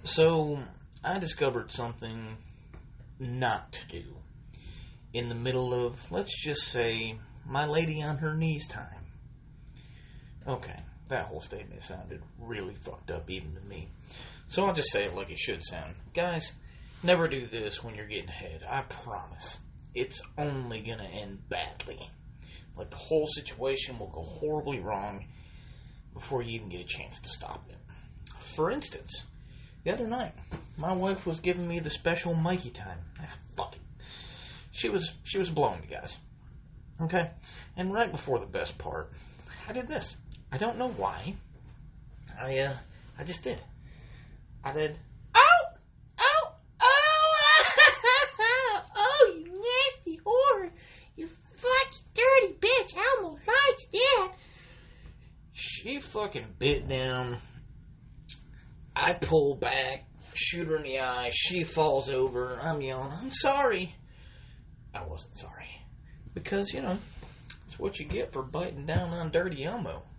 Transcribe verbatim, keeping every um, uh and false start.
So, I discovered something not to do in the middle of, let's just say, my lady on her knees time. Okay, that whole statement sounded really fucked up even to me. So I'll just say it like it should sound. Guys, never do this when you're getting head. I promise. It's only gonna end badly. Like, the whole situation will go horribly wrong before you even get a chance to stop it. For instance, the other night, my wife was giving me the special Mikey time. Ah, fuck it. She was, she was blowing me, guys. Okay? And right before the best part, I did this. I don't know why. I, uh, I just did. I did, oh, oh, oh, oh, you nasty whore. You fucking dirty bitch. I almost liked that. She fucking bit down. I pull back, shoot her in the eye. She falls over. I'm yelling, I'm sorry. I wasn't sorry. Because, you know, it's what you get for biting down on dirty Elmo.